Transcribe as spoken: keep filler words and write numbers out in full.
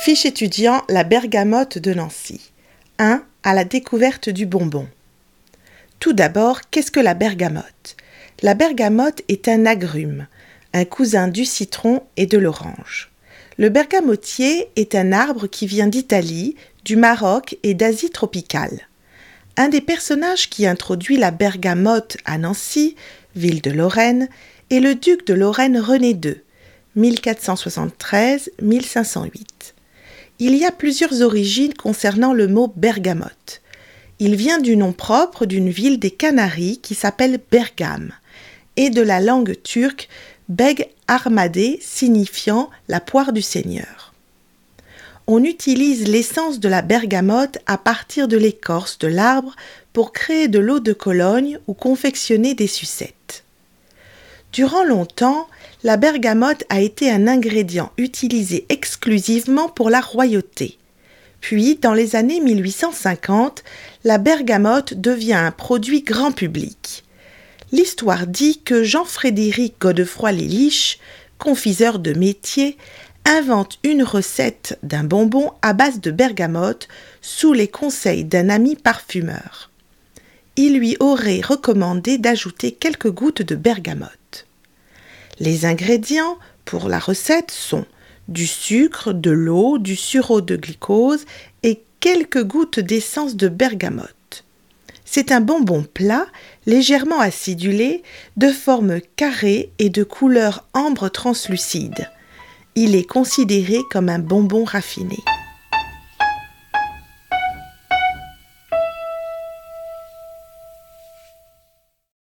Fiche étudiant La bergamote de Nancy. un. À la découverte du bonbon. Tout d'abord, qu'est-ce que la bergamote? La bergamote est un agrume, un cousin du citron et de l'orange. Le bergamotier est un arbre qui vient d'Italie, du Maroc et d'Asie tropicale. Un des personnages qui introduit la bergamote à Nancy, ville de Lorraine, est le duc de Lorraine René deux, mille quatre cent soixante-treize à mille cinq cent huit. Il y a plusieurs origines concernant le mot bergamote. Il vient du nom propre d'une ville des Canaries qui s'appelle Bergame et de la langue turque beg armadé signifiant la poire du Seigneur. On utilise l'essence de la bergamote à partir de l'écorce de l'arbre pour créer de l'eau de Cologne ou confectionner des sucettes. Durant longtemps, la bergamote a été un ingrédient utilisé exclusivement pour la royauté. Puis, dans les années mille huit cent cinquante, la bergamote devient un produit grand public. L'histoire dit que Jean-Frédéric Godefroy-Lélich, confiseur de métier, invente une recette d'un bonbon à base de bergamote sous les conseils d'un ami parfumeur. Il lui aurait recommandé d'ajouter quelques gouttes de bergamote. Les ingrédients pour la recette sont du sucre, de l'eau, du sureau de glucose et quelques gouttes d'essence de bergamote. C'est un bonbon plat, légèrement acidulé, de forme carrée et de couleur ambre translucide. Il est considéré comme un bonbon raffiné.